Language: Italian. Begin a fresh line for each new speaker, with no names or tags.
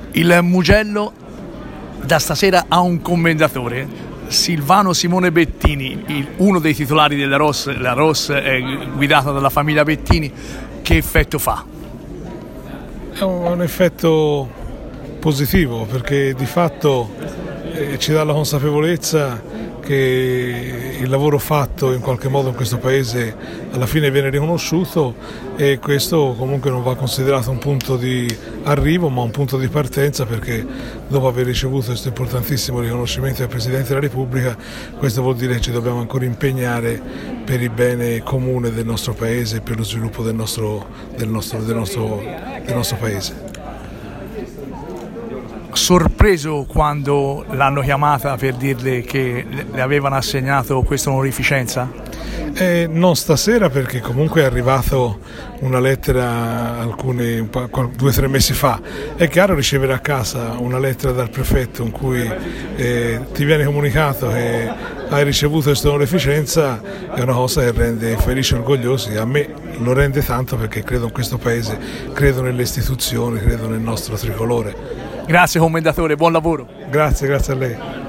Il Mugello da stasera ha un commendatore, Silvano Simone Bettini, uno dei titolari della ROS. La ROS è guidata dalla famiglia Bettini. Che effetto fa?
È un effetto positivo, perché di fatto ci dà la consapevolezza che il lavoro fatto in qualche modo in questo paese alla fine viene riconosciuto, e questo comunque non va considerato un punto di arrivo ma un punto di partenza, perché dopo aver ricevuto questo importantissimo riconoscimento del Presidente della Repubblica, questo vuol dire che ci dobbiamo ancora impegnare per il bene comune del nostro paese e per lo sviluppo del nostro paese.
Sorpreso quando l'hanno chiamata per dirle che le avevano assegnato questa onorificenza?
Non stasera, perché comunque è arrivato una lettera 2 o 3 mesi fa. È chiaro, ricevere a casa una lettera dal prefetto in cui ti viene comunicato che hai ricevuto questa onorificenza è una cosa che rende felici e orgogliosi. A me lo rende tanto, perché credo in questo paese, credo nelle istituzioni, credo nel nostro tricolore.
Grazie commendatore, buon lavoro.
Grazie a lei.